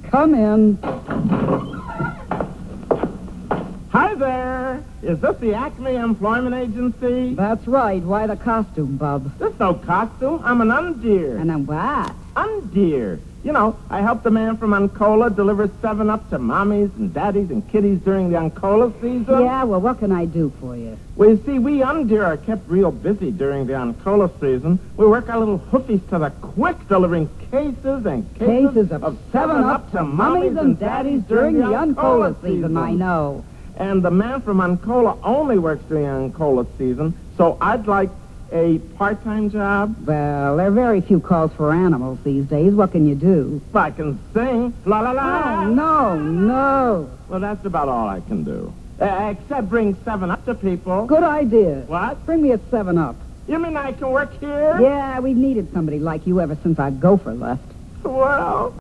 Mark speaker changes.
Speaker 1: Come in.
Speaker 2: Hi there. Is this the Acme Employment Agency?
Speaker 1: That's right. Why the costume, Bub?
Speaker 2: There's no costume. I'm an undeer.
Speaker 1: And then what?
Speaker 2: Undeer. You know, I helped the man from Uncola deliver 7-Up to mommies and daddies and kiddies during the Uncola season.
Speaker 1: Yeah, well, what can I do for you?
Speaker 2: Well, you see, we undeer are kept real busy during the Uncola season. We work our little hoofies to the quick, delivering cases and
Speaker 1: Cases of 7-Up to mommies and daddies during the Uncola season, I know.
Speaker 2: And the man from Uncola only works during the Uncola season, so I'd like a part-time job.
Speaker 1: Well, there are very few calls for animals these days. What can you do?
Speaker 2: I can sing. La la la.
Speaker 1: Oh, no.
Speaker 2: Well, that's about all I can do. Except bring 7-Up to people.
Speaker 1: Good idea.
Speaker 2: What?
Speaker 1: Bring me a 7-Up.
Speaker 2: You mean I can work here?
Speaker 1: Yeah, we've needed somebody like you ever since our gopher left.
Speaker 2: Well...